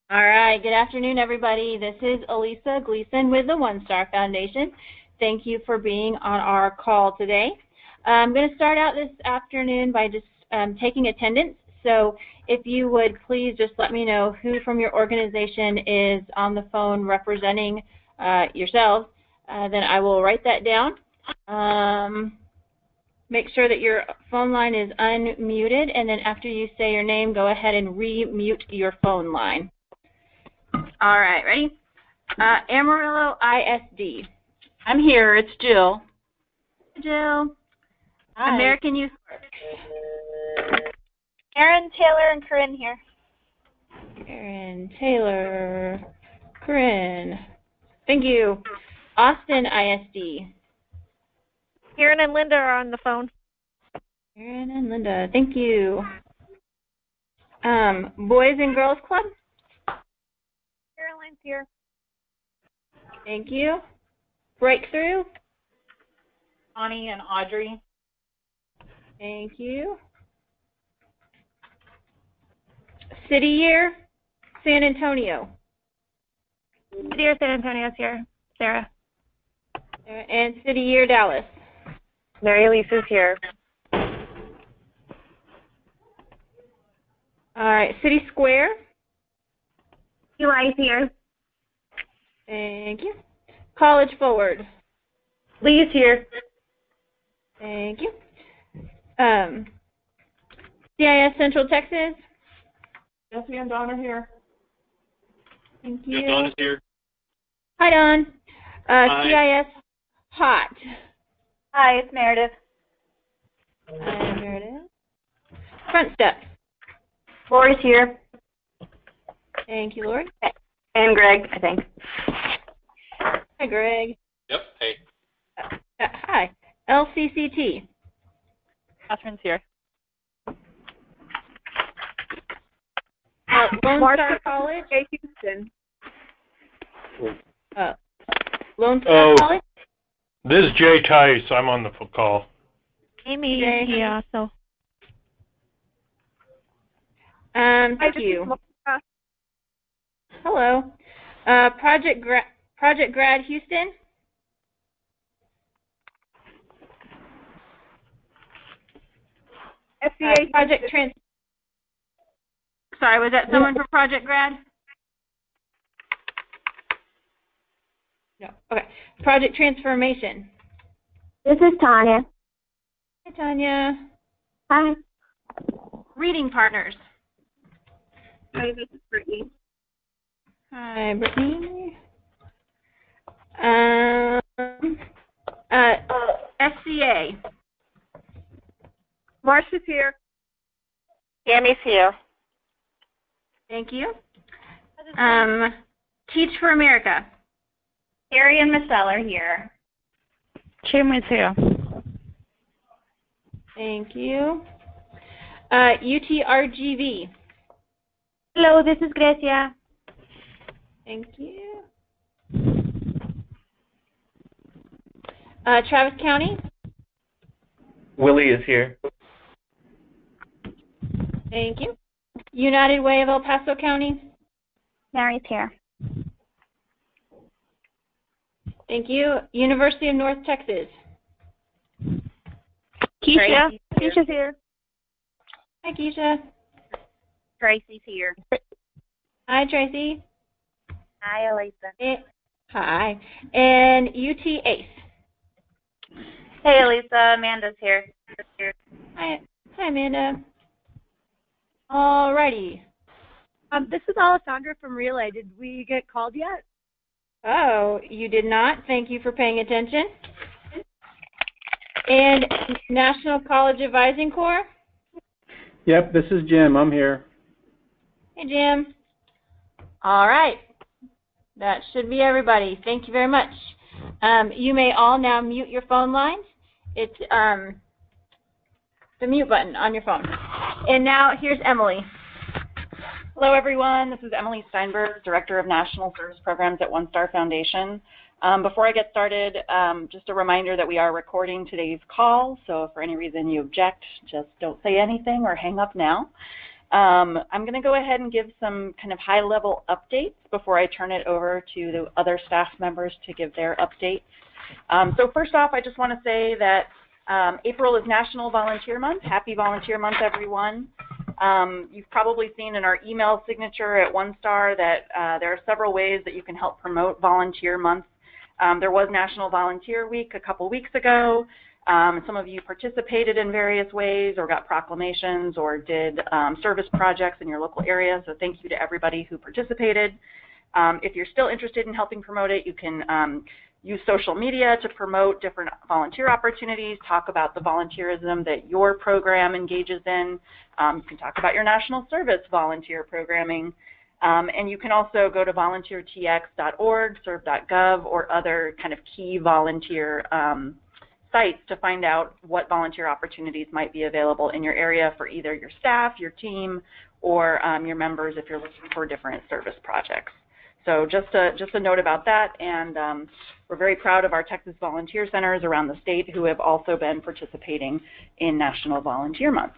All right, good afternoon, everybody. This is Elisa Gleason with the One Star Foundation. Thank you for being on our call today. I'm going to start out this afternoon by just taking attendance. So if you would please just let me know who from your organization is on the phone representing yourselves, then I will write that down. Make sure that your phone line is unmuted, and then after you say your name, go ahead and re-mute your phone line. All right, ready? Amarillo ISD. I'm here. It's Jill. Jill. Hi. American Youth Work. Erin, Taylor, and Corinne here. Erin, Taylor, Corinne. Thank you. Austin ISD. Erin and Linda are on the phone. Erin and Linda. Thank you. Boys and Girls Club. Caroline's here. Thank you. Breakthrough. Connie and Audrey. Thank you. City Year, San Antonio. City Year San Antonio's here. Sarah. And City Year, Dallas. Mary Lisa's here. All right, City Square. Eli's here. Thank you. College Forward. Lee's here. Thank you. CIS Central Texas. Jesse and Don are here. Thank you. Don is here. Hi, Don. Hi. CIS Hot. Hi, it's Meredith. Hi, Meredith. Front Step. Lori's here. Thank you, Lori. And Greg, I think. Hi, Greg. Yep. Hey. Hi. LCCT. Catherine's here. Lone Star College. Houston. Lone Star College. This is Jay Tice. I'm on the call. Amy Jay. is here also. Thank you. Hello. Project Grad Houston. SCA Sorry, was that someone for Project Grad? No. Okay. Project Transformation. This is Tanya. Hi, Tanya. Hi. Reading Partners. Hi, this is Brittany. Hi, Brittany. SCA. Marcia's here. Tammy's here. Thank you. Teach for America. Carrie and Michelle are here. Chairman's here. Thank you. UTRGV. Hello, this is Grecia. Thank you. Travis County. Willie is here. Thank you. United Way of El Paso County. Mary's here. Thank you. University of North Texas. Keisha. Keisha's here. Hi, Keisha. Tracy's here. Hi, Tracy. Hi, Elisa. Hi. And UT ACE. Hey, Elisa. Amanda's here. Hi, Amanda. Alrighty. This is Alessandra from Relay. Did we get called yet? Oh, you did not. Thank you for paying attention. And National College Advising Corps. Yep, this is Jim. I'm here. Hey, Jim. All right. That should be everybody. Thank you very much. You may all now mute your phone lines. It's the mute button on your phone. And now here's Emily. Hello, everyone. This is Emily Steinberg, Director of National Service Programs at One Star Foundation. Before I get started, just a reminder that we are recording today's call, so if for any reason you object, just don't say anything or hang up now. I'm going to go ahead and give some kind of high-level updates before I turn it over to the other staff members to give their updates. So first off, I just want to say that April is National Volunteer Month. Happy Volunteer Month, everyone. You've probably seen in our email signature at OneStar that there are several ways that you can help promote Volunteer Month. There was National Volunteer Week a couple weeks ago. Some of you participated in various ways or got proclamations or did service projects in your local area, so thank you to everybody who participated. If you're still interested in helping promote it, you can use social media to promote different volunteer opportunities, talk about the volunteerism that your program engages in. You can talk about your national service volunteer programming. And you can also go to volunteertx.org, serve.gov, or other kind of key volunteer sites to find out what volunteer opportunities might be available in your area for either your staff, your team, or your members if you're looking for different service projects. So just a note about that, and we're very proud of our Texas Volunteer Centers around the state who have also been participating in National Volunteer Month.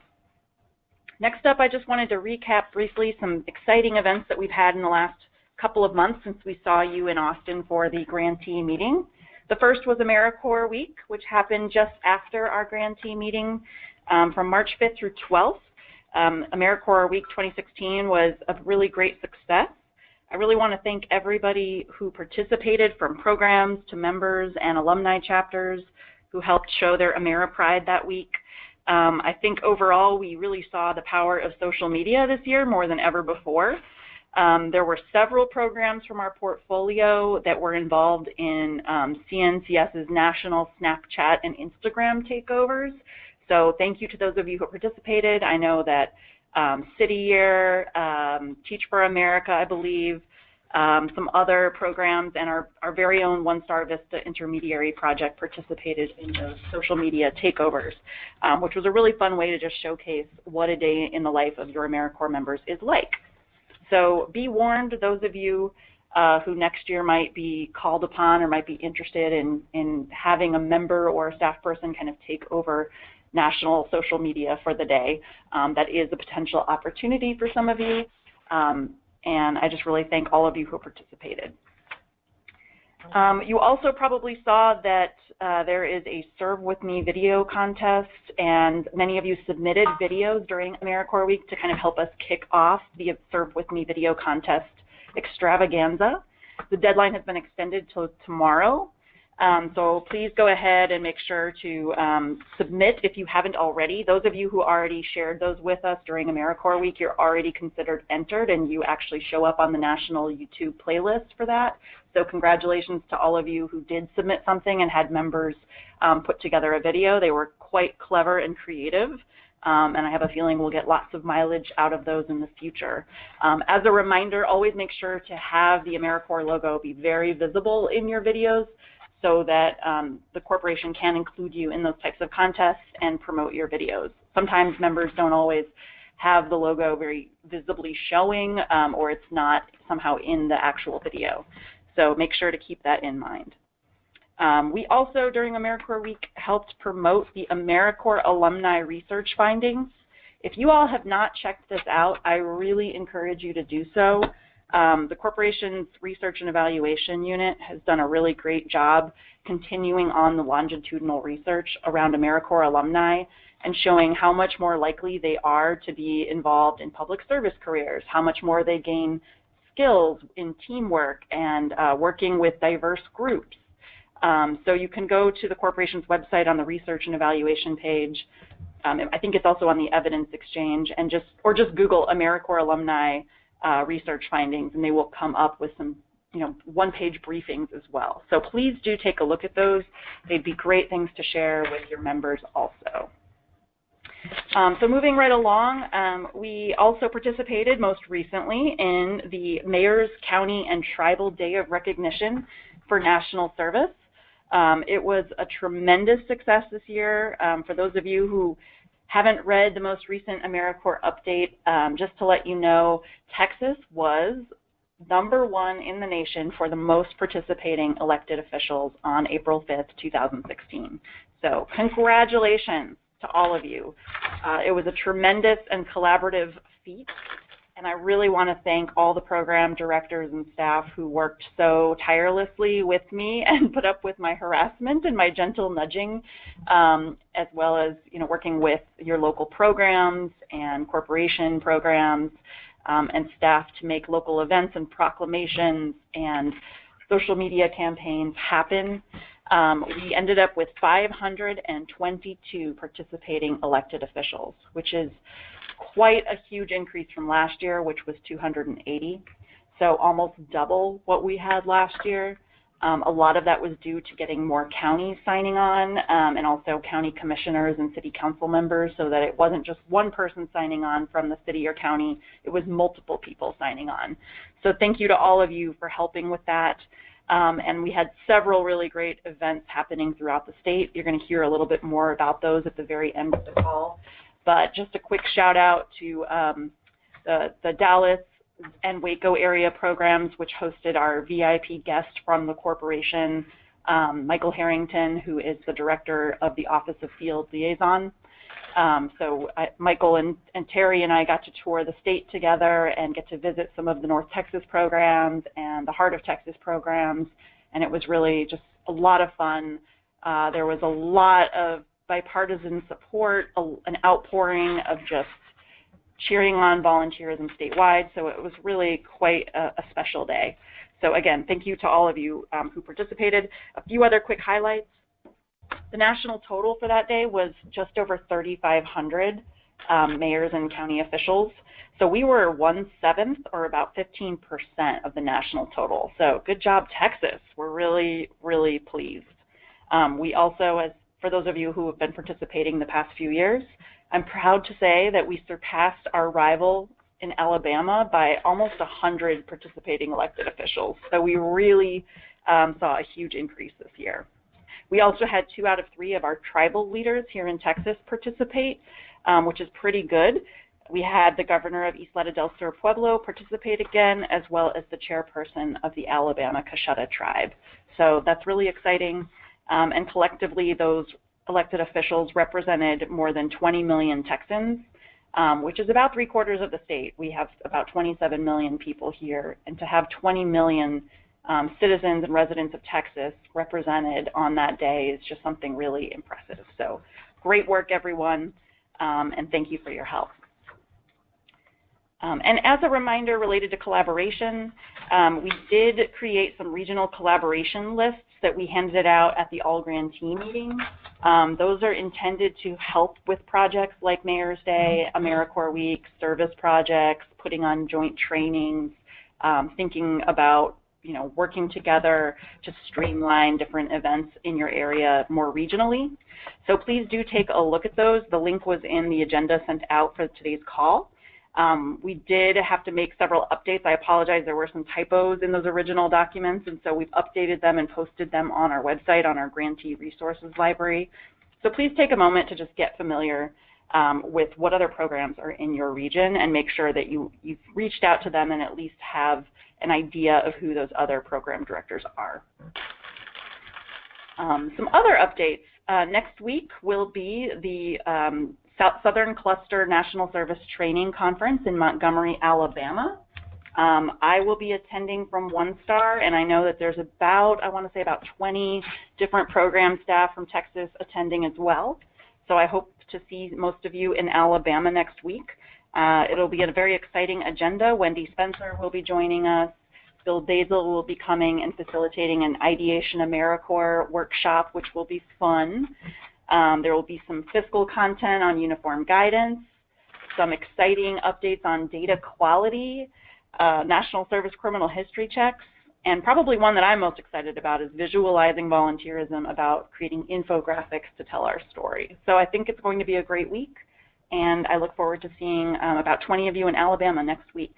Next up, I just wanted to recap briefly some exciting events that we've had in the last couple of months since we saw you in Austin for the grantee meeting. The first was AmeriCorps Week, which happened just after our grantee meeting from March 5th through 12th. AmeriCorps Week 2016 was a really great success. I really want to thank everybody who participated, from programs to members and alumni chapters who helped show their AmeriPride that week. I think overall we really saw the power of social media this year more than ever before. There were several programs from our portfolio that were involved in CNCS's national Snapchat and Instagram takeovers. So thank you to those of you who participated. I know that City Year, Teach for America, I believe, some other programs, and our very own OneStar Vista Intermediary Project participated in those social media takeovers, which was a really fun way to just showcase what a day in the life of your AmeriCorps members is like. So be warned, those of you who next year might be called upon or might be interested in having a member or a staff person kind of take over national social media for the day. That is a potential opportunity for some of you. And I just really thank all of you who participated. You also probably saw that there is a Serve With Me video contest, and many of you submitted videos during AmeriCorps Week to kind of help us kick off the Serve With Me video contest extravaganza. The deadline has been extended till tomorrow, so please go ahead and make sure to submit if you haven't already. Those of you who already shared those with us during AmeriCorps Week, you're already considered entered, and you actually show up on the national YouTube playlist for that. So congratulations to all of you who did submit something and had members put together a video. They were quite clever and creative, and I have a feeling we'll get lots of mileage out of those in the future. As a reminder, always make sure to have the AmeriCorps logo be very visible in your videos, so that the corporation can include you in those types of contests and promote your videos. Sometimes members don't always have the logo very visibly showing, or it's not somehow in the actual video. So make sure to keep that in mind. We also, during AmeriCorps Week, helped promote the AmeriCorps alumni research findings. If you all have not checked this out, I really encourage you to do so. The corporation's Research and Evaluation Unit has done a really great job continuing on the longitudinal research around AmeriCorps alumni and showing how much more likely they are to be involved in public service careers, how much more they gain skills in teamwork and working with diverse groups. So you can go to the corporation's website on the Research and Evaluation page. I think it's also on the Evidence Exchange, and just Google AmeriCorps alumni research findings, and they will come up with some one-page briefings as well. So please do take a look at those. They'd be great things to share with your members also. So moving right along, we also participated most recently in the Mayor's, County, and Tribal Day of Recognition for National Service. It was a tremendous success this year. For those of you who haven't read the most recent AmeriCorps update, just to let you know, Texas was #1 in the nation for the most participating elected officials on April 5th, 2016. So congratulations. to all of you. It was a tremendous and collaborative feat, and I really want to thank all the program directors and staff who worked so tirelessly with me and put up with my harassment and my gentle nudging, as well as working with your local programs and corporation programs and staff to make local events and proclamations and social media campaigns happen. We ended up with 522 participating elected officials, which is quite a huge increase from last year, which was 280. So almost double what we had last year. A lot of that was due to getting more counties signing on and also county commissioners and city council members, so that it wasn't just one person signing on from the city or county, it was multiple people signing on. So thank you to all of you for helping with that. And we had several really great events happening throughout the state. You're going to hear a little bit more about those at the very end of the call. But just a quick shout out to the Dallas and Waco area programs, which hosted our VIP guest from the corporation, Michael Harrington, who is the director of the Office of Field Liaison. Michael and Terry and I got to tour the state together and get to visit some of the North Texas programs and the Heart of Texas programs, and it was really just a lot of fun. There was a lot of bipartisan support, an outpouring of just cheering on volunteerism statewide, so it was really quite a special day. So again, thank you to all of you who participated. A few other quick highlights. The national total for that day was just over 3,500 mayors and county officials. So we were 1/7, or about 15% of the national total. So good job, Texas. We're really, really pleased. We also, for those of you who have been participating the past few years, I'm proud to say that we surpassed our rival in Alabama by almost 100 participating elected officials. So we really saw a huge increase this year. We also had 2 out of 3 of our tribal leaders here in Texas participate, which is pretty good. We had the governor of Isleta del Sur Pueblo participate again, as well as the chairperson of the Alabama Coushatta tribe. So that's really exciting. And collectively, those elected officials represented more than 20 million Texans, which is about 3/4 of the state. We have about 27 million people here, and to have 20 million citizens and residents of Texas represented on that day is just something really impressive. So great work, everyone, and thank you for your help. And as a reminder related to collaboration, we did create some regional collaboration lists that we handed out at the all-grantee meeting. Those are intended to help with projects like Mayor's Day, AmeriCorps Week, service projects, putting on joint trainings, thinking about working together to streamline different events in your area more regionally. So please do take a look at those. The link was in the agenda sent out for today's call. We did have to make several updates. I apologize, there were some typos in those original documents, and so we've updated them and posted them on our website, on our grantee resources library. So please take a moment to just get familiar with what other programs are in your region and make sure that you've reached out to them and at least have an idea of who those other program directors are. Some other updates. Next week will be the Southern Cluster National Service Training Conference in Montgomery, Alabama. I will be attending from OneStar, and I know that there's about, I want to say about 20 different program staff from Texas attending as well. So I hope to see most of you in Alabama next week. It'll be a very exciting agenda. Wendy Spencer will be joining us. Bill Basil will be coming and facilitating an Ideation AmeriCorps workshop, which will be fun. There will be some fiscal content on uniform guidance, some exciting updates on data quality, national service criminal history checks, and probably one that I'm most excited about is visualizing volunteerism, about creating infographics to tell our story. So I think it's going to be a great week, and I look forward to seeing about 20 of you in Alabama next week.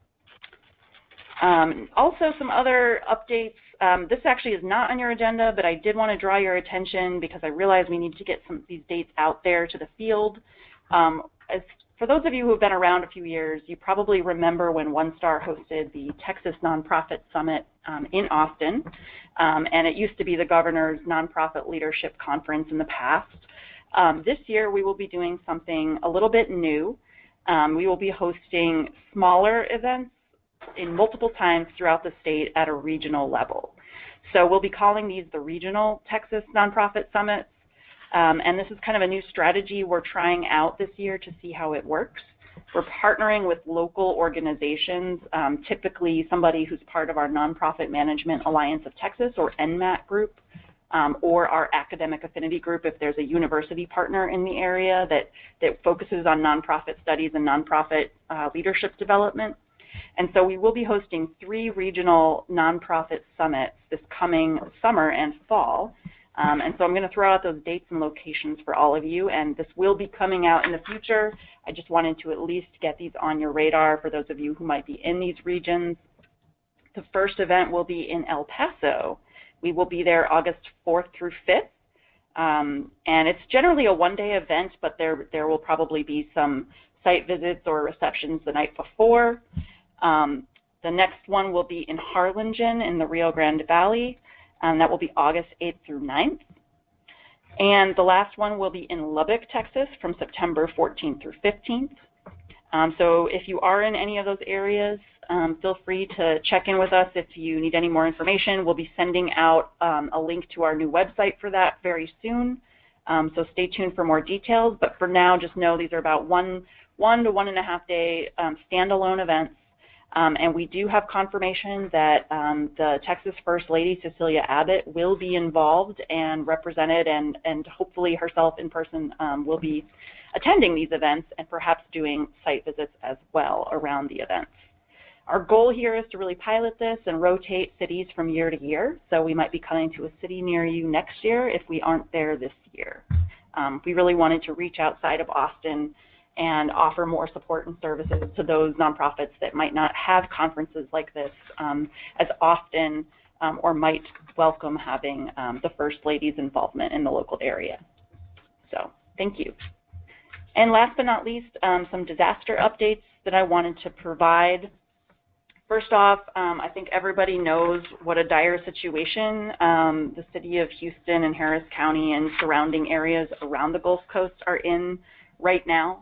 Also, some other updates. This actually is not on your agenda, but I did want to draw your attention because I realized we need to get some of these dates out there to the field. For those of you who have been around a few years, you probably remember when OneStar hosted the Texas Nonprofit Summit in Austin, and it used to be the governor's nonprofit leadership conference in the past. This year we will be doing something a little bit new. We will be hosting smaller events in multiple times throughout the state at a regional level. So we'll be calling these the Regional Texas Nonprofit Summits. And this is kind of a new strategy we're trying out this year to see how it works. We're partnering with local organizations, typically somebody who's part of our Nonprofit Management Alliance of Texas, or NMAT group, or our academic affinity group if there's a university partner in the area that focuses on nonprofit studies and nonprofit leadership development. And so we will be hosting 3 regional nonprofit summits this coming summer and fall. And so I'm going to throw out those dates and locations for all of you, and this will be coming out in the future. I just wanted to at least get these on your radar for those of you who might be in these regions. The first event will be in El Paso. We will be there August 4th through 5th. And it's generally a one-day event, but there will probably be some site visits or receptions the night before. The next one will be in Harlingen in the Rio Grande Valley. That will be August 8th through 9th. And the last one will be in Lubbock, Texas from September 14th through 15th. So if you are in any of those areas, feel free to check in with us if you need any more information. We'll be sending out a link to our new website for that very soon. So stay tuned for more details. But for now, just know these are about one to 1.5 day standalone events. And we do have confirmation that the Texas First Lady, Cecilia Abbott, will be involved and represented, and hopefully herself in person will be attending these events and perhaps doing site visits as well around the events. Our goal here is to really pilot this and rotate cities from year to year. So we might be coming to a city near you next year if we aren't there this year. We really wanted to reach outside of Austin and offer more support and services to those nonprofits that might not have conferences like this as often or might welcome having the First Lady's involvement in the local area. So thank you. And last but not least, some disaster updates that I wanted to provide. First off, I think everybody knows what a dire situation the city of Houston and Harris County and surrounding areas around the Gulf Coast are in right now.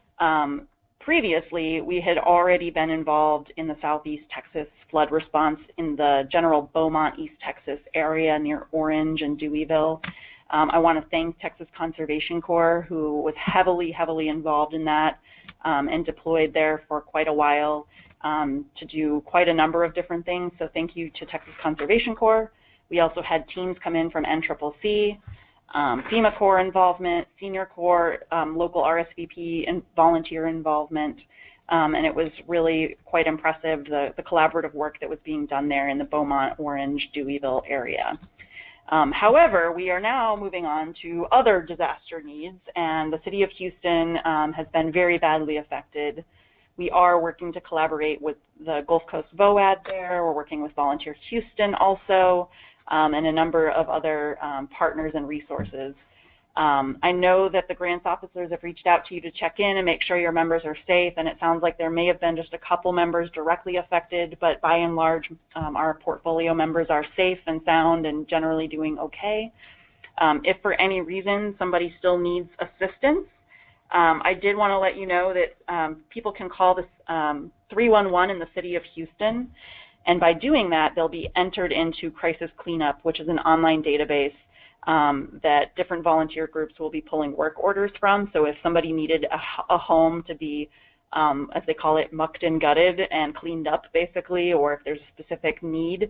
Previously, we had already been involved in the Southeast Texas flood response in the general Beaumont, East Texas area near Orange and Deweyville. I want to thank Texas Conservation Corps, who was heavily involved in that and deployed there for quite a while to do quite a number of different things. So thank you to Texas Conservation Corps. We also had teams come in from NCCC, FEMA Corps involvement, Senior Corps, local RSVP and volunteer involvement, and it was really quite impressive, the collaborative work that was being done there in the Beaumont, Orange, Deweyville area. However, we are now moving on to other disaster needs, and the city of Houston has been very badly affected. We are working to collaborate with the Gulf Coast VOAD there. We're working with Volunteer Houston also, and a number of other partners and resources. I know that the grants officers have reached out to you to check in and make sure your members are safe, and it sounds like there may have been just a couple members directly affected, but by and large, our portfolio members are safe and sound and generally doing okay. If for any reason somebody still needs assistance, I did want to let you know that people can call this 311 in the city of Houston, and by doing that, they'll be entered into Crisis Cleanup, which is an online database that different volunteer groups will be pulling work orders from. So if somebody needed a home to be, as they call it, mucked and gutted and cleaned up, basically, or if there's a specific need,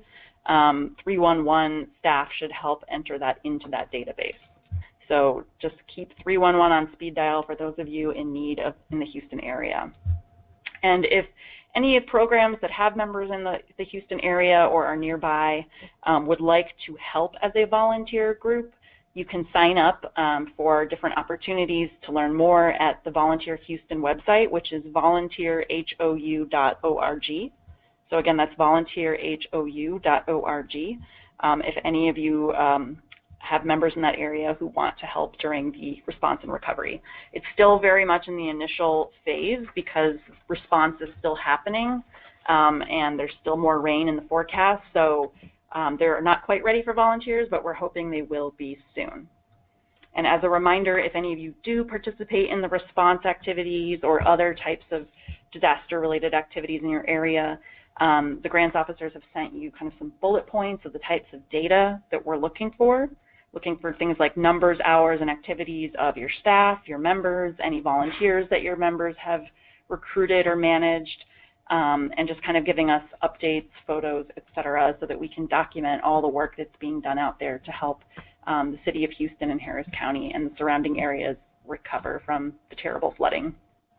311 staff should help enter that into that database. So just keep 311 on speed dial for those of you in need in the Houston area. And if any programs that have members in the Houston area or are nearby would like to help as a volunteer group, you can sign up for different opportunities to learn more at the Volunteer Houston website, which is volunteerhou.org. So again, that's volunteerhou.org. If any of you have members in that area who want to help during the response and recovery. It's still very much in the initial phase because response is still happening and there's still more rain in the forecast. So they're not quite ready for volunteers, but we're hoping they will be soon. And as a reminder, if any of you do participate in the response activities or other types of disaster-related activities in your area, the grants officers have sent you kind of some bullet points of the types of data that we're looking for things like numbers, hours, and activities of your staff, your members, any volunteers that your members have recruited or managed, and just kind of giving us updates, photos, et cetera, so that we can document all the work that's being done out there to help the city of Houston and Harris County and the surrounding areas recover from the terrible flooding.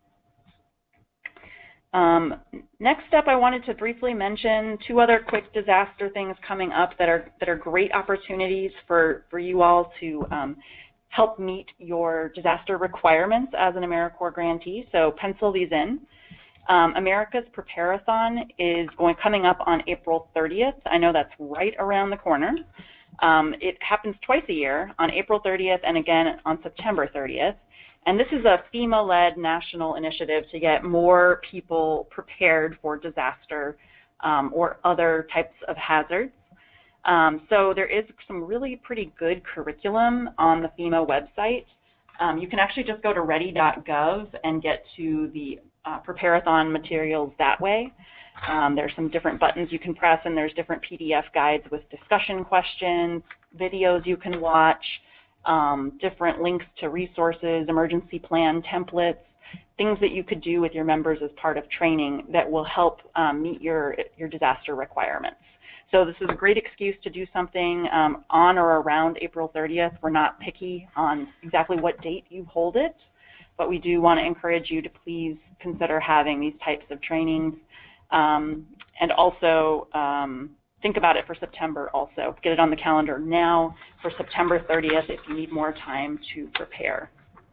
Next up, I wanted to briefly mention two other quick disaster things coming up that are great opportunities for you all to help meet your disaster requirements as an AmeriCorps grantee. So pencil these in. America's Prepare-a-thon is coming up on April 30th. I know that's right around the corner. It happens twice a year, on April 30th and again on September 30th. And this is a FEMA-led national initiative to get more people prepared for disaster or other types of hazards. So there is some really pretty good curriculum on the FEMA website. You can actually just go to ready.gov and get to the Prepare-a-thon materials that way. There's some different buttons you can press, and there's different PDF guides with discussion questions, videos you can watch, different links to resources, emergency plan templates, things that you could do with your members as part of training that will help meet your disaster requirements. So this is a great excuse to do something on or around April 30th. We're not picky on exactly what date you hold it, but we do want to encourage you to please consider having these types of trainings. And also think about it for September also. Get it on the calendar now for September 30th if you need more time to prepare.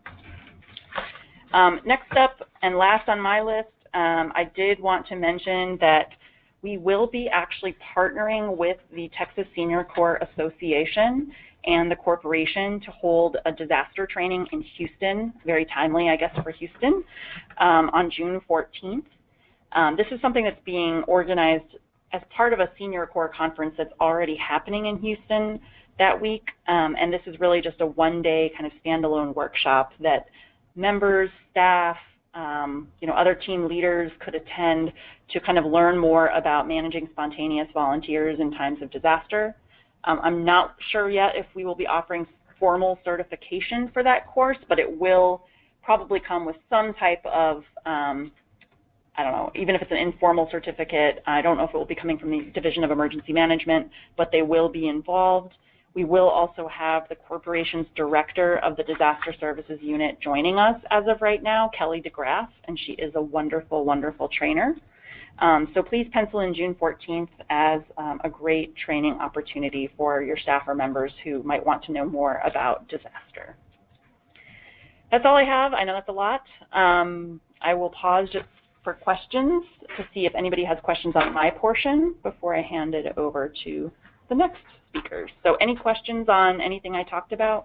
Next up and last on my list, I did want to mention that we will be actually partnering with the Texas Senior Corps Association and the corporation to hold a disaster training in Houston, very timely, I guess, for Houston, on June 14th. This is something that's being organized as part of a Senior Corps conference that's already happening in Houston that week, and this is really just a one-day kind of standalone workshop that members, staff, other team leaders could attend to kind of learn more about managing spontaneous volunteers in times of disaster. I'm not sure yet if we will be offering formal certification for that course, but it will probably come with some type of I don't know, even if it's an informal certificate. I don't know if it will be coming from the Division of Emergency Management, but they will be involved. We will also have the corporation's director of the Disaster Services Unit joining us as of right now, Kelly DeGraff, and she is a wonderful, wonderful trainer. So please pencil in June 14th as a great training opportunity for your staff or members who might want to know more about disaster. That's all I have. I know that's a lot. I will pause just for questions to see if anybody has questions on my portion before I hand it over to the next speakers. So any questions on anything I talked about?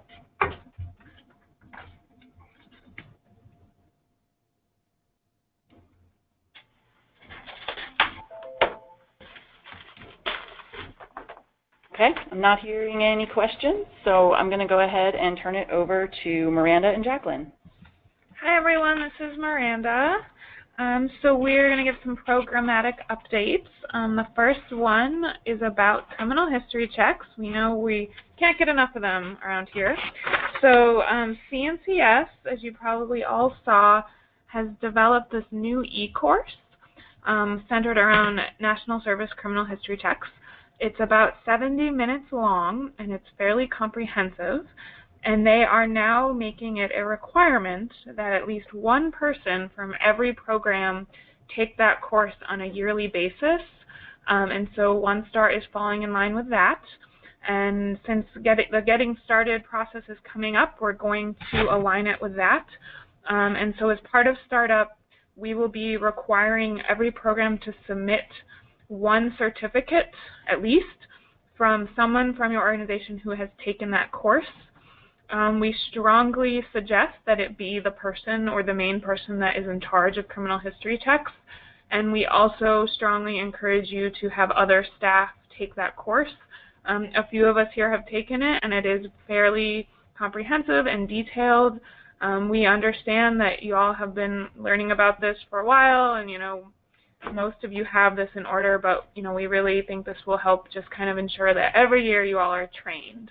Okay, I'm not hearing any questions, so I'm going to go ahead and turn it over to Miranda and Jacqueline. Hi everyone, this is Miranda. So we're going to give some programmatic updates. The first one is about criminal history checks. We know we can't get enough of them around here. So CNCS, as you probably all saw, has developed this new e-course centered around National Service criminal history checks. It's about 70 minutes long, and it's fairly comprehensive. And they are now making it a requirement that at least one person from every program take that course on a yearly basis. And so One Star is falling in line with that. And since the getting started process is coming up, we're going to align it with that. And so as part of Startup, we will be requiring every program to submit one certificate, at least, from someone from your organization who has taken that course. We strongly suggest that it be the person or the main person that is in charge of criminal history checks. And we also strongly encourage you to have other staff take that course. A few of us here have taken it, and it is fairly comprehensive and detailed. We understand that you all have been learning about this for a while, and most of you have this in order, but we really think this will help just kind of ensure that every year you all are trained.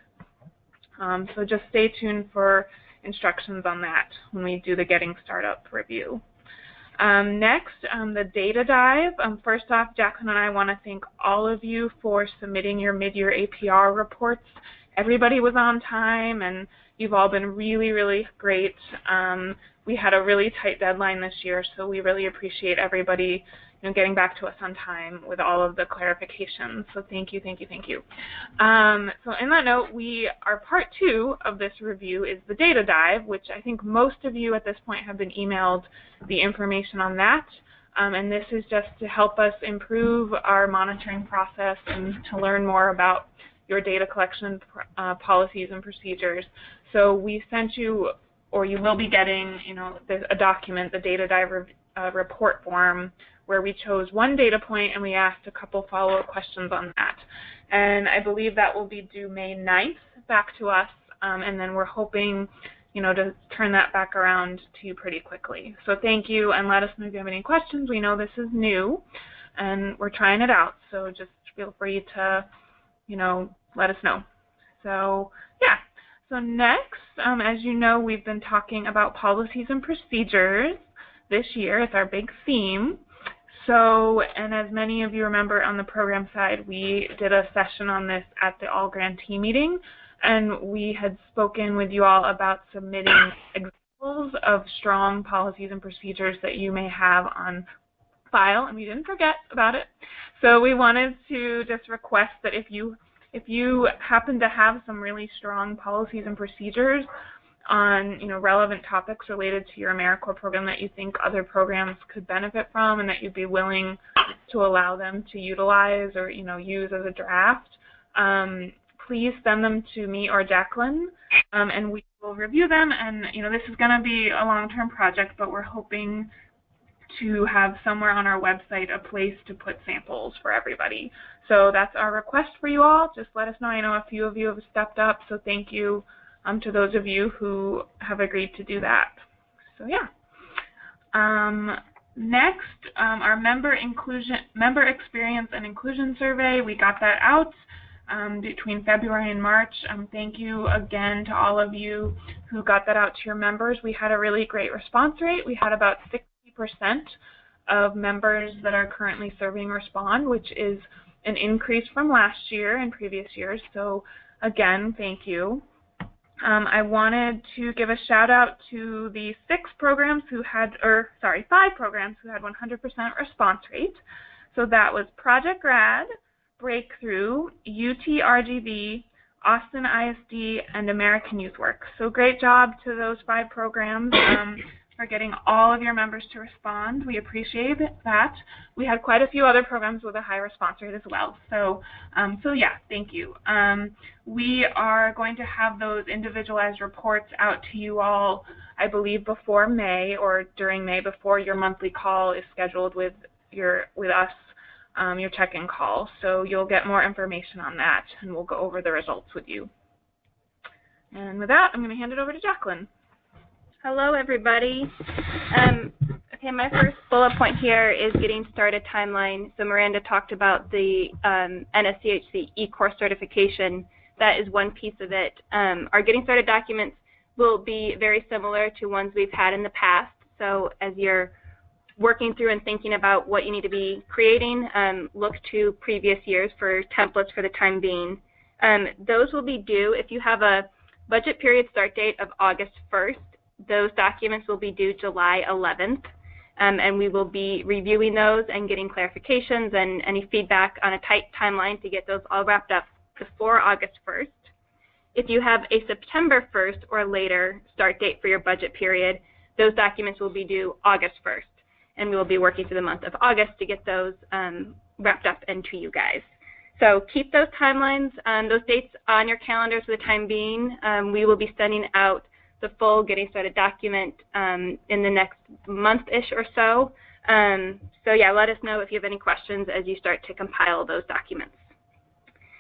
So just stay tuned for instructions on that when we do the Getting Started review. Next, the data dive. First off, Jacqueline and I want to thank all of you for submitting your mid-year APR reports. Everybody was on time, and you've all been really, really great. We had a really tight deadline this year, so we really appreciate everybody getting back to us on time with all of the clarifications. So thank you, thank you, thank you. So in that note, our part 2 of this review is the data dive, which I think most of you at this point have been emailed the information on that. And this is just to help us improve our monitoring process and to learn more about your data collection policies and procedures. So we sent you, or you will be getting, a document, the data dive report form, where we chose one data point and we asked a couple follow-up questions on that. And I believe that will be due May 9th back to us, and then we're hoping, to turn that back around to you pretty quickly. So thank you, and let us know if you have any questions. We know this is new, and we're trying it out, so just feel free to, let us know. So yeah. So next, as you know, we've been talking about policies and procedures this year. It's our big theme. So, and as many of you remember on the program side, we did a session on this at the all grantee meeting, and we had spoken with you all about submitting examples of strong policies and procedures that you may have on file, and we didn't forget about it. So we wanted to just request that if you happen to have some really strong policies and procedures on relevant topics related to your AmeriCorps program that you think other programs could benefit from and that you'd be willing to allow them to utilize or use as a draft, please send them to me or Jacqueline, and we will review them. And this is going to be a long-term project, but we're hoping to have somewhere on our website a place to put samples for everybody. So that's our request for you all. Just let us know. I know a few of you have stepped up, so thank you to those of you who have agreed to do that. So yeah. Next, our member experience and inclusion survey. We got that out between February and March. Thank you again to all of you who got that out to your members. We had a really great response rate. We had about 60% of members that are currently serving respond, which is an increase from last year and previous years. So again, thank you. I wanted to give a shout out to the 5 programs who had 100% response rate. So that was Project Grad, Breakthrough, UTRGV, Austin ISD, and American Youth Work. So great job to those 5 programs for getting all of your members to respond. We appreciate that. We had quite a few other programs with a high response rate as well. So yeah, thank you. We are going to have those individualized reports out to you all, I believe, before May or during May, before your monthly call is scheduled with us, your check-in call. So you'll get more information on that, and we'll go over the results with you. And with that, I'm going to hand it over to Jacqueline. Hello, everybody. Okay, my first bullet point here is getting started timeline. So Miranda talked about the NSCHC e-course certification. That is one piece of it. Our getting started documents will be very similar to ones we've had in the past. So as you're working through and thinking about what you need to be creating, look to previous years for templates for the time being. Those will be due if you have a budget period start date of August 1st. Those documents will be due July 11th, and we will be reviewing those and getting clarifications and any feedback on a tight timeline to get those all wrapped up before August 1st. If you have a September 1st or later start date for your budget period, those documents will be due August 1st, and we will be working through the month of August to get those wrapped up and to you guys. So keep those timelines, those dates on your calendars for the time being. We will be sending out the full Getting Started document in the next month-ish or so. So yeah, let us know if you have any questions as you start to compile those documents.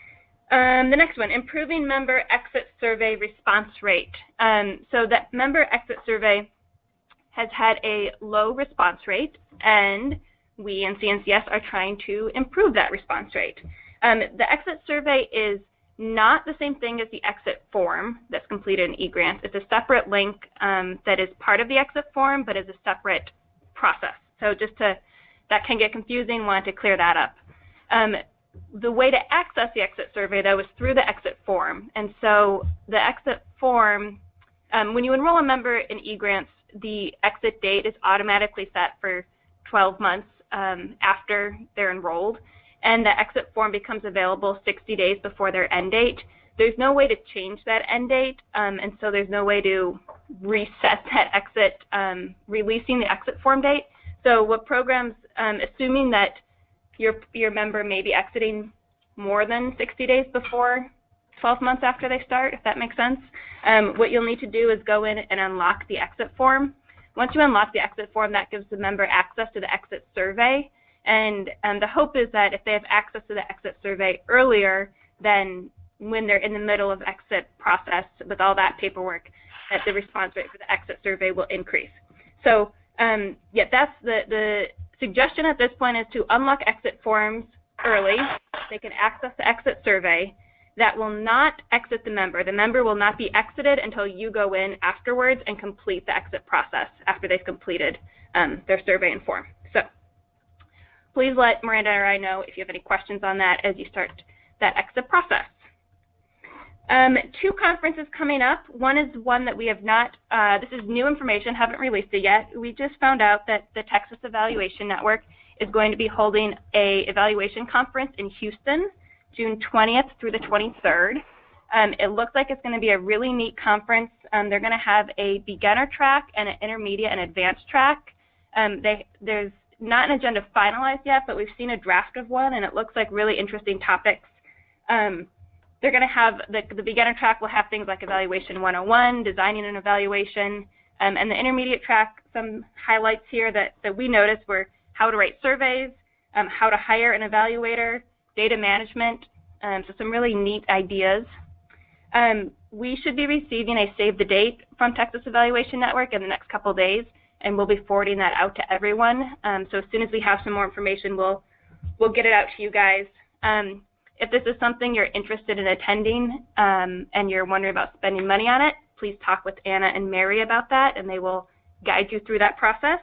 The next one, improving member exit survey response rate. So that member exit survey has had a low response rate, and we in CNCS are trying to improve that response rate. The exit survey is not the same thing as the exit form that's completed in eGrants. It's a separate link that is part of the exit form, but is a separate process. So that can get confusing, wanted to clear that up. The way to access the exit survey, though, is through the exit form. And so the exit form, when you enroll a member in eGrants, the exit date is automatically set for 12 months after they're enrolled, and the exit form becomes available 60 days before their end date. There's no way to change that end date, and so there's no way to reset that exit, releasing the exit form date. So what programs, assuming that your member may be exiting more than 60 days before 12 months after they start, if that makes sense, what you'll need to do is go in and unlock the exit form. Once you unlock the exit form, that gives the member access to the exit survey. And the hope is that if they have access to the exit survey earlier, then when they're in the middle of exit process with all that paperwork, that the response rate for the exit survey will increase. So yeah, that's the suggestion at this point, is to unlock exit forms early. They can access the exit survey. That will not exit the member. The member will not be exited until you go in afterwards and complete the exit process after they've completed their survey and form. So please let Miranda or I know if you have any questions on that as you start that exit process. 2 conferences coming up. One is one that we have not, this is new information, haven't released it yet. We just found out that the Texas Evaluation Network is going to be holding a evaluation conference in Houston, June 20th through the 23rd. It looks like it's going to be a really neat conference. They're going to have a beginner track and an intermediate and advanced track. There's not an agenda finalized yet, but we've seen a draft of one, and it looks like really interesting topics. They're going to have, the beginner track will have things like Evaluation 101, designing an evaluation, and the intermediate track, some highlights here that we noticed were how to write surveys, how to hire an evaluator, data management, so some really neat ideas. We should be receiving a save the date from Texas Evaluation Network in the next couple of days, and we'll be forwarding that out to everyone. So as soon as we have some more information, we'll get it out to you guys. If this is something you're interested in attending and you're wondering about spending money on it, please talk with Anna and Mary about that, and they will guide you through that process.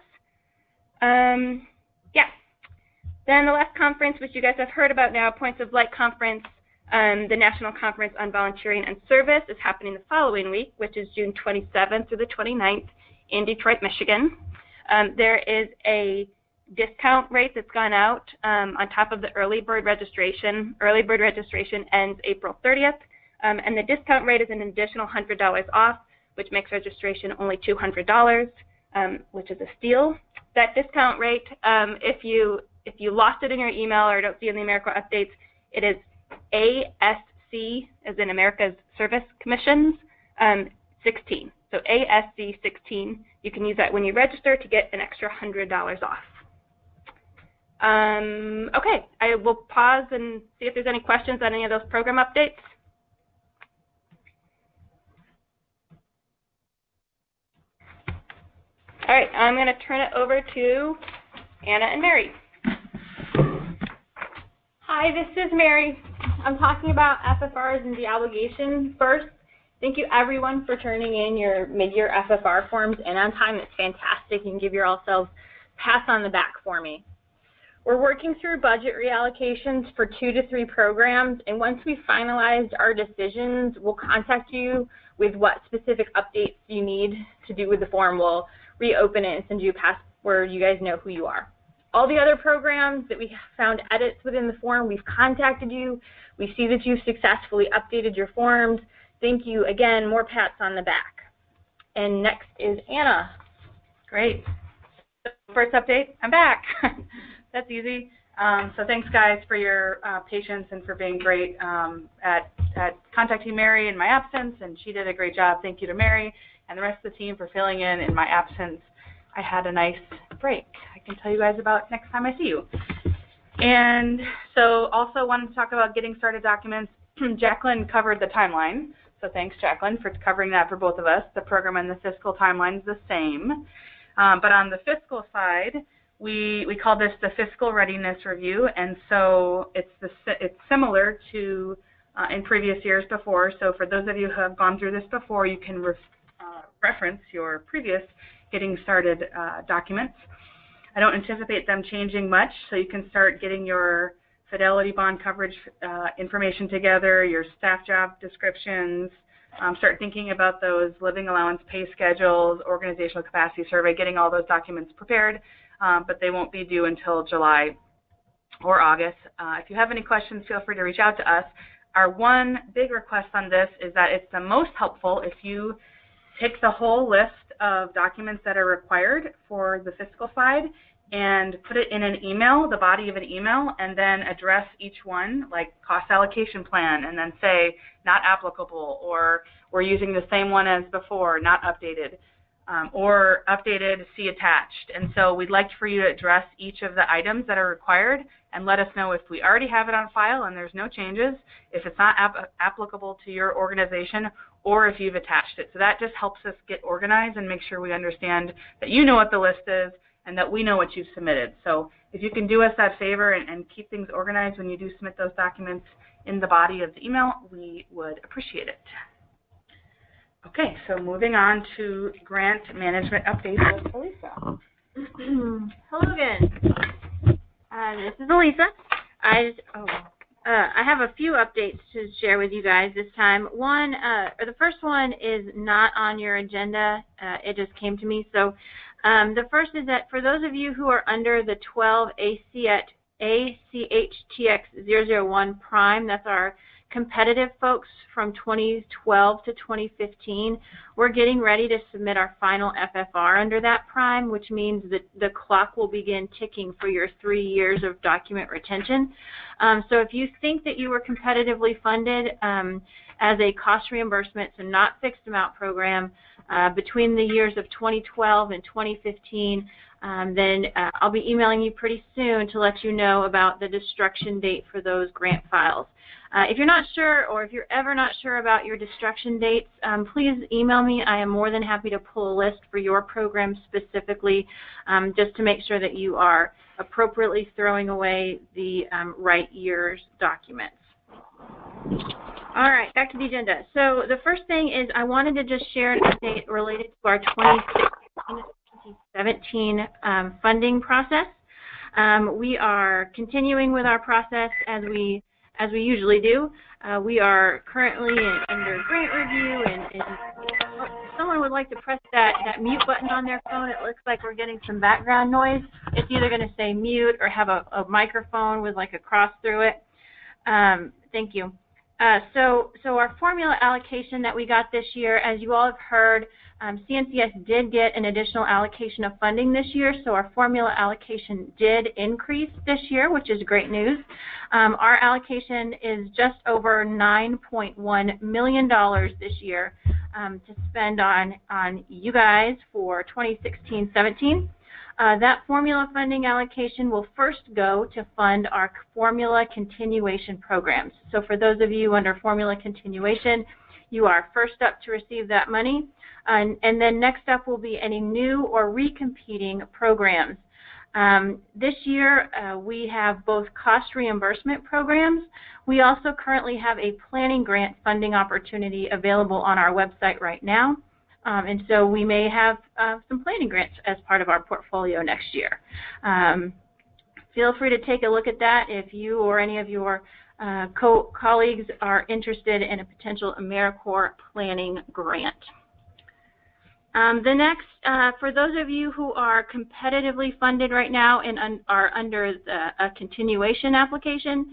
Yeah. Then the last conference, which you guys have heard about now, Points of Light Conference, the National Conference on Volunteering and Service, is happening the following week, which is June 27th through the 29th in Detroit, Michigan. There is a discount rate that's gone out on top of the early bird registration. Early bird registration ends April 30th, and the discount rate is an additional $100 off, which makes registration only $200, which is a steal. That discount rate, if you lost it in your email or don't see it in the AmeriCorps updates, it is ASC, as in America's Service Commissions, 16. So ASC 16. You can use that when you register to get an extra $100 off. Okay, I will pause and see if there's any questions on any of those program updates. All right, I'm going to turn it over to Anna and Mary. Hi, this is Mary. I'm talking about FFRs and the obligation. First, thank you everyone for turning in your mid-year FFR forms in on time. It's fantastic. You can give yourselves pats on the back for me. We're working through budget reallocations for 2 to 3 programs, and once we finalize our decisions, we'll contact you with what specific updates you need to do with the form. We'll reopen it and send you a pass where you guys know who you are. All the other programs that we found edits within the form, we've contacted you. We see that you've successfully updated your forms. Thank you again, more pats on the back. And next is Anna. Great. First update, I'm back. That's easy. So thanks guys for your patience and for being great at contacting Mary in my absence, and she did a great job. Thank you to Mary and the rest of the team for filling in my absence. I had a nice break. I can tell you guys about next time I see you. And so also wanted to talk about getting started documents. Jacqueline covered the timeline, so thanks, Jacqueline, for covering that for both of us. The program and the fiscal timeline is the same. But on the fiscal side, we call this the Fiscal Readiness Review, and so it's similar to in previous years before. So for those of you who have gone through this before, you can reference your previous Getting Started documents. I don't anticipate them changing much, so you can start getting your fidelity bond coverage information together, your staff job descriptions, start thinking about those living allowance pay schedules, organizational capacity survey, getting all those documents prepared, but they won't be due until July or August. If you have any questions, feel free to reach out to us. Our one big request on this is that it's the most helpful if you take the whole list of documents that are required for the fiscal side and put it in an email, the body of an email, and then address each one, like cost allocation plan, and then say not applicable, or we're using the same one as before, not updated, or updated, see attached. And so we'd like for you to address each of the items that are required and let us know if we already have it on file and there's no changes, if it's not applicable to your organization, or if you've attached it. So that just helps us get organized and make sure we understand that you know what the list is and that we know what you've submitted. So if you can do us that favor and keep things organized when you do submit those documents in the body of the email, we would appreciate it. Okay, so moving on to grant management updates with Elisa. Hello again. This is Elisa. I have a few updates to share with you guys this time. The first one is not on your agenda. It just came to me. So the first is that for those of you who are under the 12 ACHTX001 Prime, that's our competitive folks from 2012 to 2015, we're getting ready to submit our final FFR under that Prime, which means that the clock will begin ticking for your 3 years of document retention. So if you think that you were competitively funded as a cost reimbursement, so not fixed amount program, between the years of 2012 and 2015, then I'll be emailing you pretty soon to let you know about the destruction date for those grant files. If you're not sure, or if you're ever not sure about your destruction dates, please email me. I am more than happy to pull a list for your program specifically, just to make sure that you are appropriately throwing away the right year's documents. All right, back to the agenda. So the first thing is I wanted to just share an update related to our 2016-2017 funding process. We are continuing with our process as we usually do. We are currently under grant review, and if someone would like to press that mute button on their phone, it looks like we're getting some background noise. It's either going to say mute or have a microphone with like a cross through it. Thank you. So our formula allocation that we got this year, as you all have heard, CNCS did get an additional allocation of funding this year, so our formula allocation did increase this year, which is great news. Our allocation is just over $9.1 million this year to spend on you guys for 2016-17. That formula funding allocation will first go to fund our formula continuation programs. So for those of you under formula continuation, you are first up to receive that money. And then next up will be any new or recompeting programs. This year, we have both cost reimbursement programs. We also currently have a planning grant funding opportunity available on our website right now. And so we may have some planning grants as part of our portfolio next year. Feel free to take a look at that if you or any of your colleagues are interested in a potential AmeriCorps planning grant. The next, for those of you who are competitively funded right now and are under a continuation application,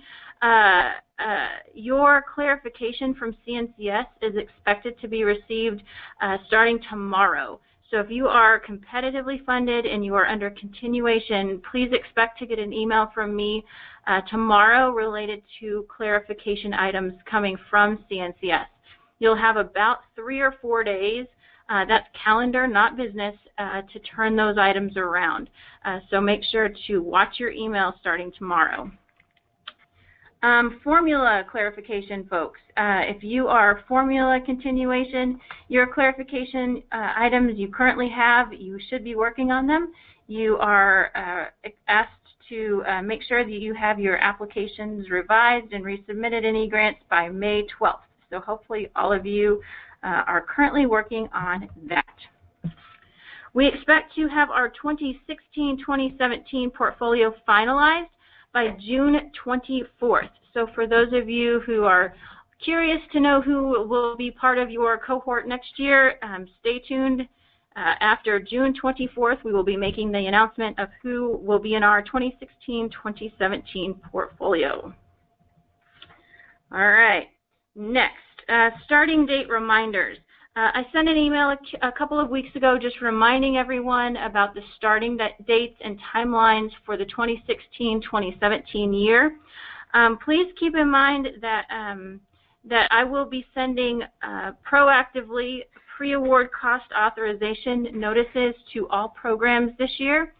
your clarification from CNCS is expected to be received starting tomorrow. So if you are competitively funded and you are under continuation, please expect to get an email from me tomorrow related to clarification items coming from CNCS. You'll have about 3 or 4 days, that's calendar, not business, to turn those items around. So make sure to watch your email starting tomorrow. Formula clarification, folks. If you are formula continuation, your clarification items you currently have, you should be working on them. You are asked to make sure that you have your applications revised and resubmitted any grants by May 12th. So hopefully all of you are currently working on that. We expect to have our 2016-2017 portfolio finalized by June 24th. So for those of you who are curious to know who will be part of your cohort next year, stay tuned. After June 24th, we will be making the announcement of who will be in our 2016-2017 portfolio. All right, next, starting date reminders. I sent an email a couple of weeks ago just reminding everyone about the starting dates and timelines for the 2016-2017 year. Please keep in mind that, that I will be sending proactively pre-award cost authorization notices to all programs this year.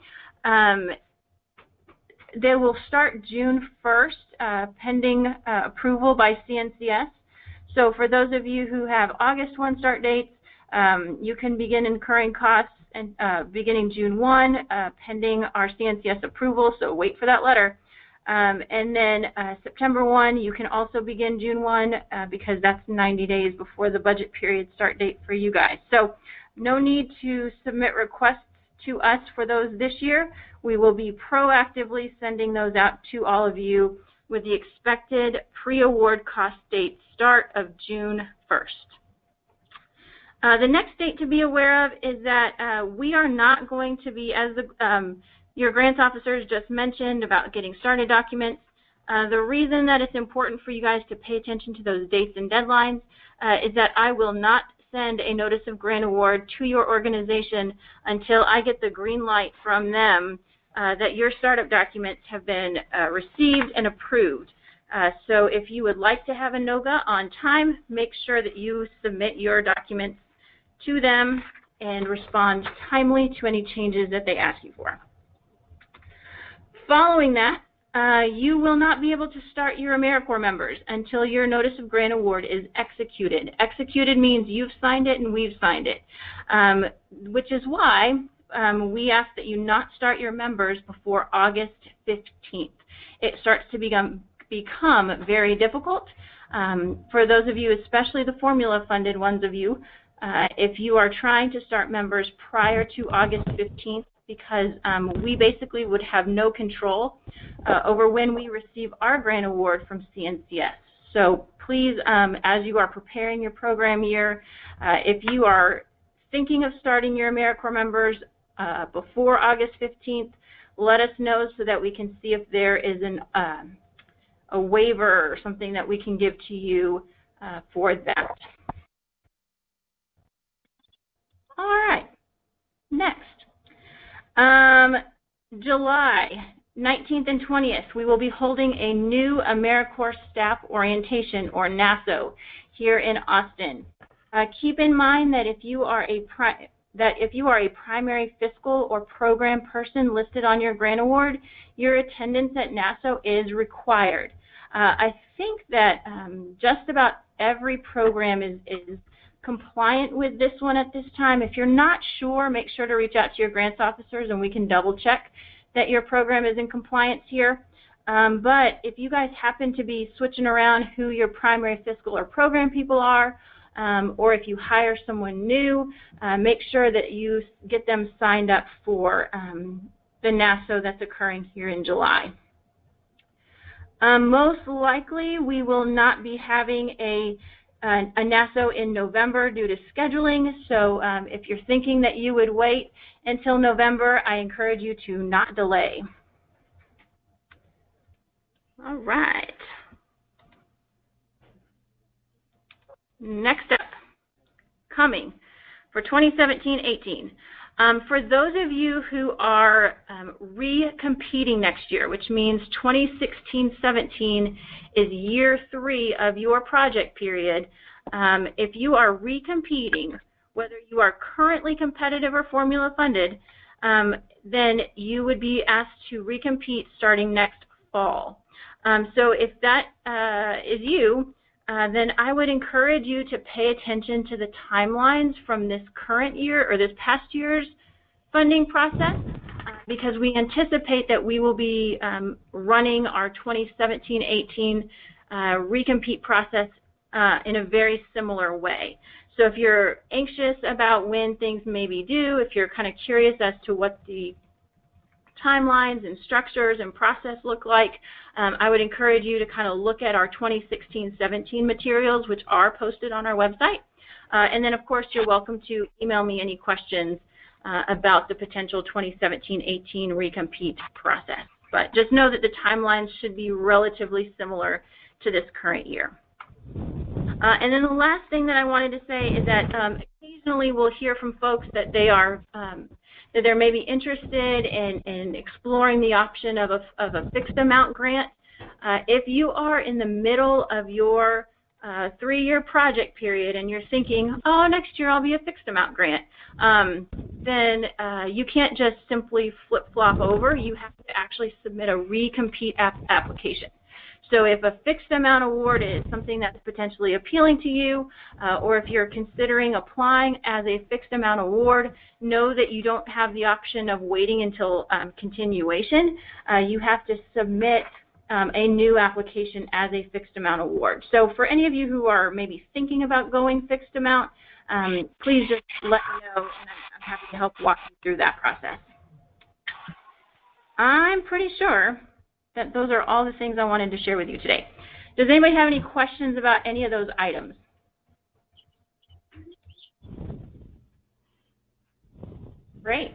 They will start June 1st, pending approval by CNCS. So for those of you who have August 1 start dates, you can begin incurring costs and, beginning June 1, pending our CNCS approval, so wait for that letter. And then September 1, you can also begin June 1 because that's 90 days before the budget period start date for you guys. So no need to submit requests to us for those this year. We will be proactively sending those out to all of you with the expected pre-award cost date start of June 1st. The next date to be aware of is that we are not going to be, as your grants officers just mentioned about getting started documents, the reason that it's important for you guys to pay attention to those dates and deadlines is that I will not send a notice of grant award to your organization until I get the green light from them that your startup documents have been received and approved. So if you would like to have a NOGA on time, make sure that you submit your documents to them and respond timely to any changes that they ask you for. Following that, you will not be able to start your AmeriCorps members until your notice of grant award is executed. Executed means you've signed it and we've signed it, which is why we ask that you not start your members before August 15th. It starts to become very difficult. For those of you, especially the formula-funded ones of you, if you are trying to start members prior to August 15th, because we basically would have no control over when we receive our grant award from CNCS. So please, as you are preparing your program year, if you are thinking of starting your AmeriCorps members before August 15th, let us know so that we can see if there is a waiver or something that we can give to you for that. All right, next. July 19th and 20th, we will be holding a new AmeriCorps Staff Orientation, or NASO, here in Austin. Keep in mind that if you are a primary fiscal or program person listed on your grant award, your attendance at NASO is required. I think that just about every program is compliant with this one at this time. If you're not sure, make sure to reach out to your grants officers and we can double check that your program is in compliance here. But if you guys happen to be switching around who your primary fiscal or program people are, or if you hire someone new, make sure that you get them signed up for the NASO that's occurring here in July. Most likely, we will not be having a NASO in November due to scheduling, so if you're thinking that you would wait until November, I encourage you to not delay. All right. Next up, coming for 2017-18. For those of you who are re-competing next year, which means 2016-17 is year 3 of your project period, if you are re-competing, whether you are currently competitive or formula funded, then you would be asked to re-compete starting next fall. So if that is you, then I would encourage you to pay attention to the timelines from this current year or this past year's funding process, because we anticipate that we will be running our 2017-18 recompete process in a very similar way. So if you're anxious about when things may be due, if you're kind of curious as to what the timelines and structures and process look like, I would encourage you to kind of look at our 2016-17 materials, which are posted on our website. And then, of course, you're welcome to email me any questions about the potential 2017-18 recompete process. But just know that the timelines should be relatively similar to this current year. And then the last thing that I wanted to say is that occasionally we'll hear from folks that they are that they're maybe interested in exploring the option of a fixed amount grant. If you are in the middle of your 3-year project period and you're thinking, oh, next year I'll be a fixed amount grant, then you can't just simply flip-flop over. You have to actually submit a recompete application. So if a fixed amount award is something that's potentially appealing to you, or if you're considering applying as a fixed amount award, know that you don't have the option of waiting until continuation. You have to submit a new application as a fixed amount award. So for any of you who are maybe thinking about going fixed amount, please just let me know, and I'm happy to help walk you through that process. I'm pretty sure that those are all the things I wanted to share with you today. Does anybody have any questions about any of those items? Great.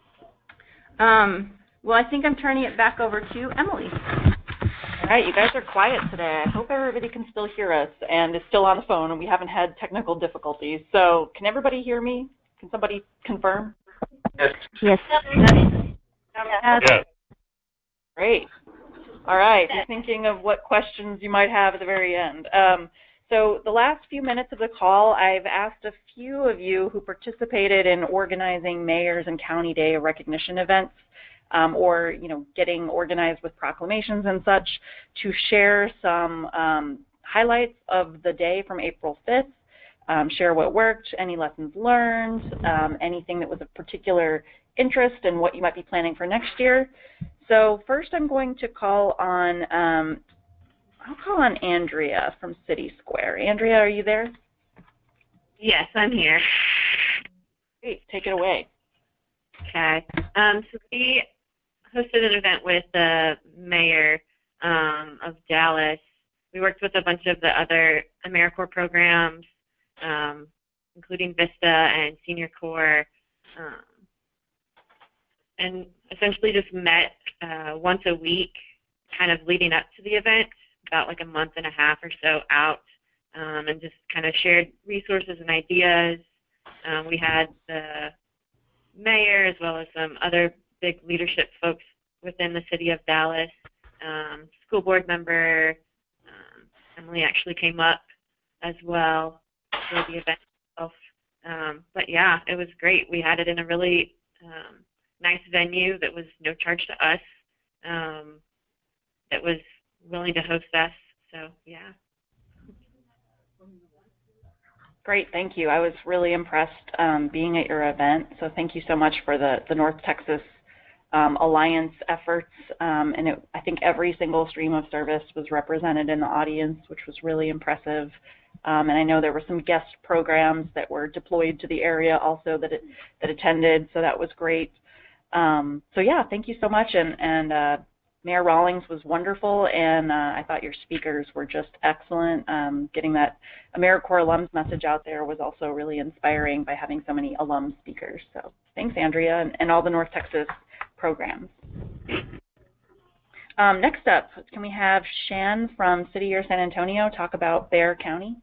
Well, I think I'm turning it back over to Emily. All right, you guys are quiet today. I hope everybody can still hear us and is still on the phone and we haven't had technical difficulties. So can everybody hear me? Can somebody confirm? Yes. Yes. Yeah. Great. All right, be thinking of what questions you might have at the very end. So the last few minutes of the call, I've asked a few of you who participated in organizing Mayor's and County Day of Recognition events, or getting organized with proclamations and such, to share some highlights of the day from April 5th, share what worked, any lessons learned, anything that was of particular interest and what you might be planning for next year. So first I'm going to call on, I'll call on Andrea from City Square. Andrea, are you there? Yes, I'm here. Great, take it away. Okay. So we hosted an event with the mayor of Dallas. We worked with a bunch of the other AmeriCorps programs, including Vista and Senior Corps, and essentially just met once a week, kind of leading up to the event, about like a month and a half or so out, and just kind of shared resources and ideas. We had the mayor as well as some other big leadership folks within the city of Dallas. School board member Emily actually came up as well for the event itself. But yeah, it was great. We had it in a really nice venue that was no charge to us, that was willing to host us. So yeah. Great, thank you. I was really impressed being at your event, so thank you so much for the North Texas Alliance efforts. And I think every single stream of service was represented in the audience, which was really impressive. And I know there were some guest programs that were deployed to the area also that attended, so that was great. So yeah, thank you so much. And Mayor Rawlings was wonderful, and I thought your speakers were just excellent. Getting that AmeriCorps alums message out there was also really inspiring by having so many alum speakers. So thanks, Andrea, and all the North Texas programs. Next up, can we have Shan from City Year San Antonio talk about Bexar County?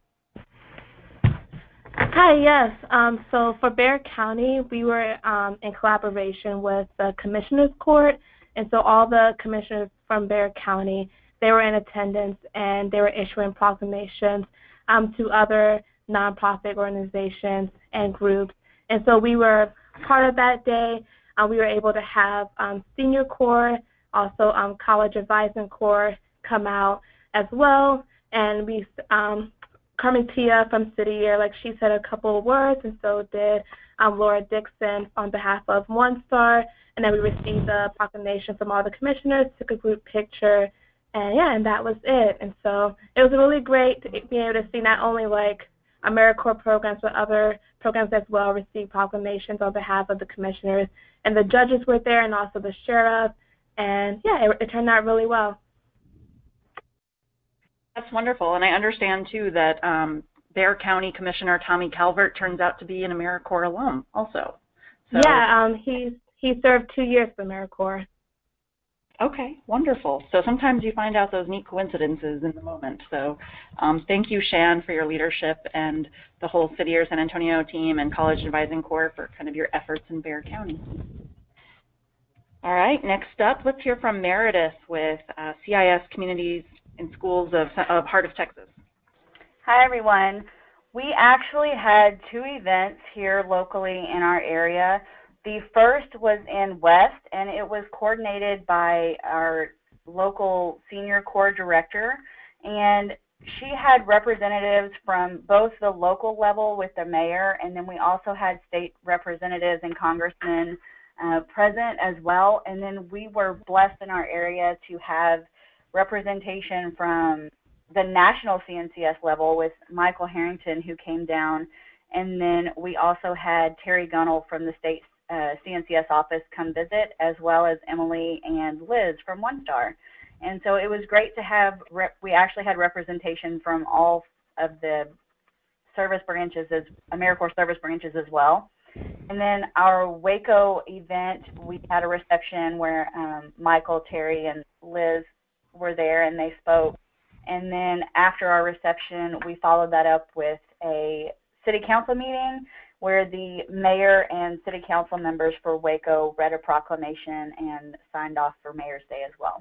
Hi, yes. So for Bexar County, we were in collaboration with the Commissioners Court. And so all the commissioners from Bexar County, they were in attendance and they were issuing proclamations to other nonprofit organizations and groups. And so we were part of that day. We were able to have Senior Corps, also College Advising Corps come out as well. And we, Carmen Tia from City Year, like she said a couple of words, and so did Laura Dixon on behalf of One Star. And then we received a proclamation from all the commissioners, took a group picture, and yeah, and that was it. And so it was really great to be able to see not only like AmeriCorps programs, but other programs as well receive proclamations on behalf of the commissioners. And the judges were there, and also the sheriff. And yeah, it turned out really well. That's wonderful. And I understand, too, that Bexar County Commissioner Tommy Calvert turns out to be an AmeriCorps alum also. So, yeah, he served 2 years for AmeriCorps. Okay, wonderful. So sometimes you find out those neat coincidences in the moment. So thank you, Shan, for your leadership, and the whole City Year San Antonio team and College Advising Corps for kind of your efforts in Bexar County. All right, next up, let's hear from Meredith with CIS Communities in Schools of Heart of Texas. Hi, everyone. We actually had 2 events here locally in our area. The first was in West, and it was coordinated by our local senior corps director, and she had representatives from both the local level with the mayor, and then we also had state representatives and congressmen present as well. And then we were blessed in our area to have representation from the national CNCS level with Michael Harrington, who came down, and then we also had Terry Gunnell from the state CNCS office come visit, as well as Emily and Liz from One Star. And so it was great to have, we actually had representation from all of the service branches, as AmeriCorps service branches as well. And then our Waco event, we had a reception where Michael, Terry, and Liz were there and they spoke. And then after our reception, we followed that up with a city council meeting where the mayor and city council members for Waco read a proclamation and signed off for Mayor's Day as well.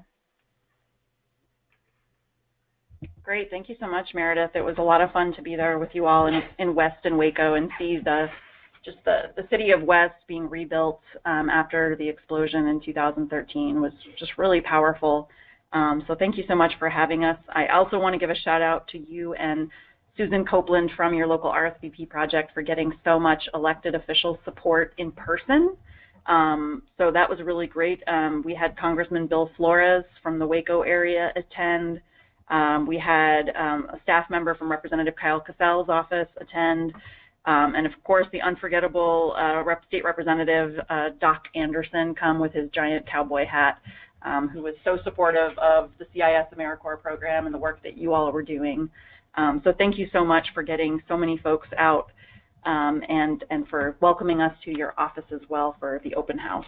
Great, thank you so much, Meredith. It was a lot of fun to be there with you all in West and Waco and see the city of West being rebuilt after the explosion in 2013 was just really powerful. So thank you so much for having us. I also want to give a shout out to you and Susan Copeland from your local RSVP project for getting so much elected official support in person. So that was really great. We had Congressman Bill Flores from the Waco area attend. We had a staff member from Representative Kyle Cassell's office attend. And of course, the unforgettable State Representative Doc Anderson come with his giant cowboy hat, who was so supportive of the CIS AmeriCorps program and the work that you all were doing. So thank you so much for getting so many folks out and for welcoming us to your office as well for the open house.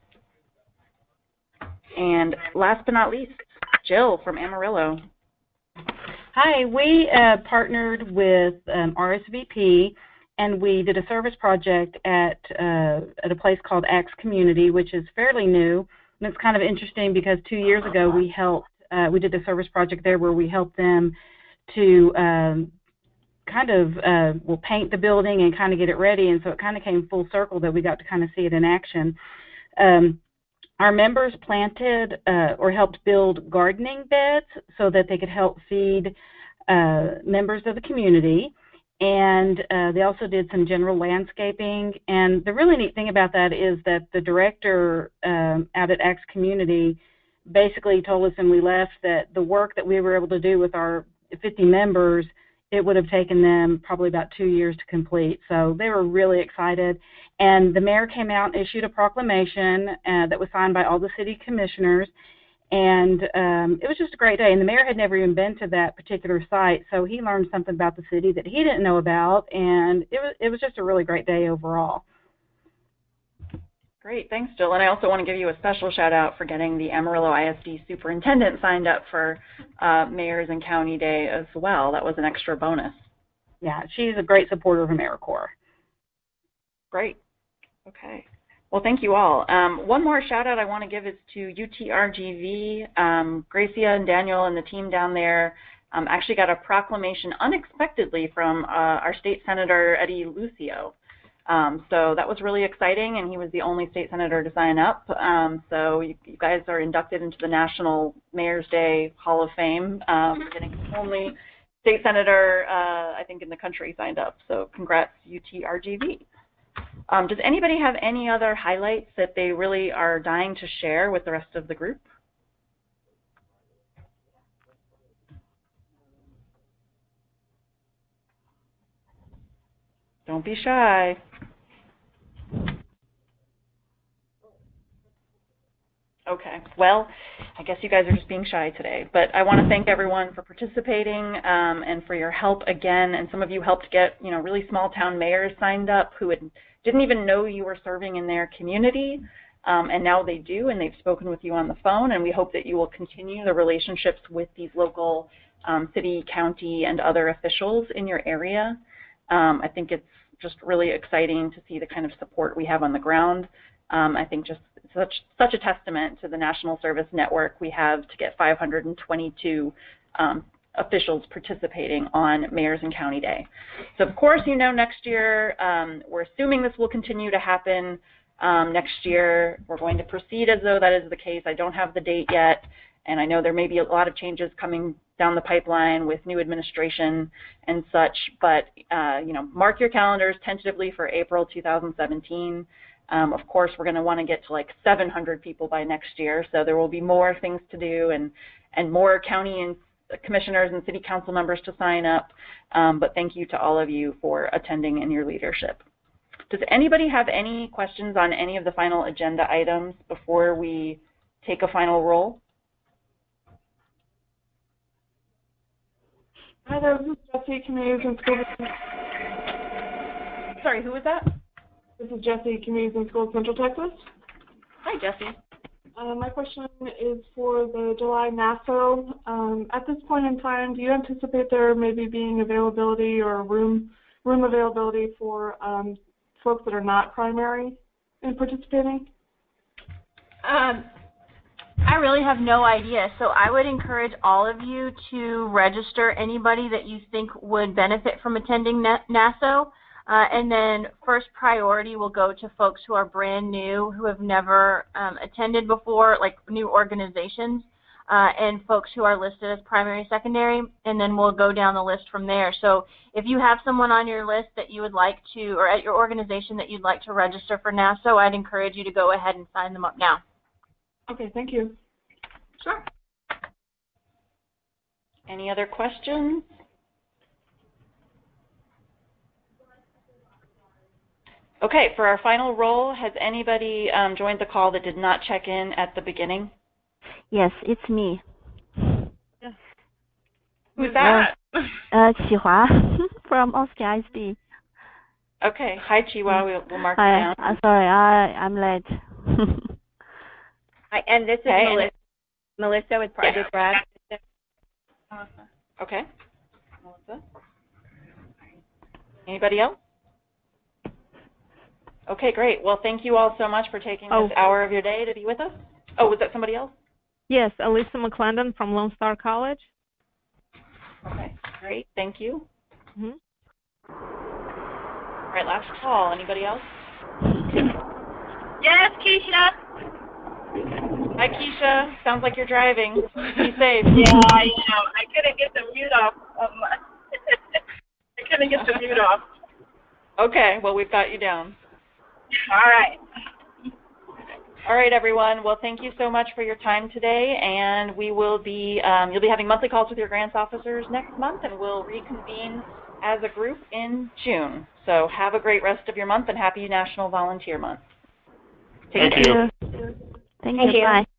And last but not least, Jill from Amarillo. Hi, we partnered with RSVP, and we did a service project at a place called Axe Community, which is fairly new. And it's kind of interesting because 2 years ago we did a service project there where we helped them to paint the building and kind of get it ready, and so it kind of came full circle that we got to kind of see it in action. Our members planted or helped build gardening beds so that they could help feed members of the community, and they also did some general landscaping. And the really neat thing about that is that the director out at Axe Community basically told us when we left that the work that we were able to do with our 50 members, it would have taken them probably about 2 years to complete. So they were really excited. And the mayor came out and issued a proclamation that was signed by all the city commissioners. And it was just a great day. And the mayor had never even been to that particular site, so he learned something about the city that he didn't know about. And it was just a really great day overall. Great, thanks, Jill. And I also want to give you a special shout out for getting the Amarillo ISD superintendent signed up for Mayors and County Day as well. That was an extra bonus. Yeah, she's a great supporter of AmeriCorps. Great. Okay. Well, thank you all. One more shout out I want to give is to UTRGV. Gracia and Daniel and the team down there actually got a proclamation unexpectedly from our state senator, Eddie Lucio. So that was really exciting, and he was the only state senator to sign up. So you guys are inducted into the National Mayor's Day Hall of Fame. Getting the only state senator, I think, in the country signed up. So congrats, UTRGV. Does anybody have any other highlights that they really are dying to share with the rest of the group? Don't be shy. Okay, well, I guess you guys are just being shy today, but I want to thank everyone for participating and for your help again, and some of you helped get, really small town mayors signed up who didn't even know you were serving in their community, and now they do, and they've spoken with you on the phone, and we hope that you will continue the relationships with these local city, county, and other officials in your area. I think it's just really exciting to see the kind of support we have on the ground. I think just such a testament to the National Service Network we have to get 522 officials participating on Mayors and County Day. So of course, next year, we're assuming this will continue to happen next year. We're going to proceed as though that is the case. I don't have the date yet, and I know there may be a lot of changes coming down the pipeline with new administration and such, but mark your calendars tentatively for April 2017. Of course, we're going to want to get to like 700 people by next year, so there will be more things to do and more county and commissioners and city council members to sign up, but thank you to all of you for attending and your leadership. Does anybody have any questions on any of the final agenda items before we take a final roll? Hi there, this is Jesse, Communities and Schools. Sorry, who was that? This is Jesse, Communities and Schools, Central Texas. Hi, Jesse. My question is for the July NASO. At this point in time, do you anticipate there maybe being availability or room availability for folks that are not primary in participating? I really have no idea, so I would encourage all of you to register anybody that you think would benefit from attending NASO. And then first priority will go to folks who are brand new, who have never attended before, like new organizations, and folks who are listed as primary, secondary, and then we'll go down the list from there. So if you have someone on your list that you would like to, or at your organization that you'd like to register for NASO, I'd encourage you to go ahead and sign them up now. Okay, thank you. Sure. Any other questions? Okay, for our final roll, has anybody joined the call that did not check in at the beginning? Yes, it's me. Who's that? Qihua from Oscar ISD. Okay, hi Qihua, we'll mark Hi. you down. Sorry, I'm late. Hi, and this is Melissa with Project RAG. Okay, Melissa. Anybody else? Okay, great. Well, thank you all so much for taking this hour of your day to be with us. Oh, was that somebody else? Yes, Alyssa McClendon from Lone Star College. Okay, great. Thank you. Mm-hmm. All right, last call. Anybody else? Yes, Keisha. Hi, Keisha. Sounds like you're driving. Be safe. Yeah, I know. I couldn't get the mute off. I couldn't get the mute off. Okay, well, we've got you down. All right. All right, everyone. Well, thank you so much for your time today, and we will be, you'll be having monthly calls with your grants officers next month, and we'll reconvene as a group in June. So have a great rest of your month, and happy National Volunteer Month. Thank you. Thank you. Bye.